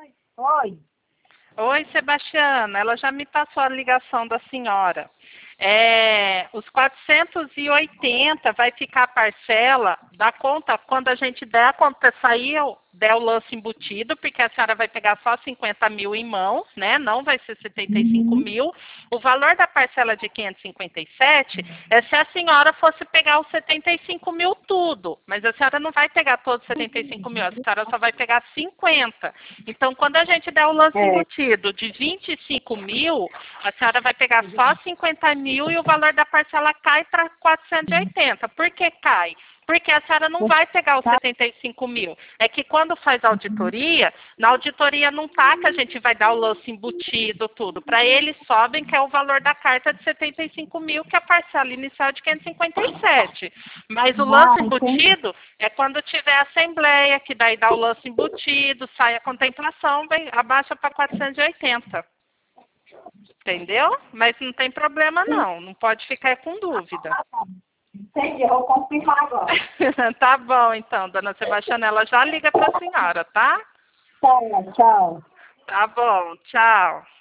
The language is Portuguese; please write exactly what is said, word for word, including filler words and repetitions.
Oi. Oi, Sebastiana, ela já me passou a ligação da senhora. É, os quatrocentos e oitenta vai ficar a parcela da conta quando a gente der a conta, sair, der o lance embutido, porque a senhora vai pegar só cinquenta mil em mãos, né? Não vai ser setenta e cinco mil. O valor da parcela de quinhentos e cinquenta e sete é se a senhora fosse pegar os setenta e cinco mil tudo, mas a senhora não vai pegar todos os setenta e cinco mil, a senhora só vai pegar cinquenta. Então, quando a gente der o lance É. embutido de vinte e cinco mil, a senhora vai pegar só cinquenta mil e o valor da parcela cai para quatrocentos e oitenta. Por que cai? Porque a senhora não vai pegar os setenta e cinco mil. É que quando faz auditoria, na auditoria não tá que a gente vai dar o lance embutido, tudo. Para eles sobem, que é o valor da carta de setenta e cinco mil, que é a parcela inicial de quinhentos e cinquenta e sete. Mas o lance embutido é quando tiver assembleia, que daí dá o lance embutido, sai a contemplação, vem, abaixa para quatrocentos e oitenta. Entendeu? Mas não tem problema não, não pode ficar com dúvida. Entendi, eu vou confirmar agora. Tá bom, então, dona Sebastiana, ela já liga para a senhora, tá? Tá, tchau. Tá bom, tchau.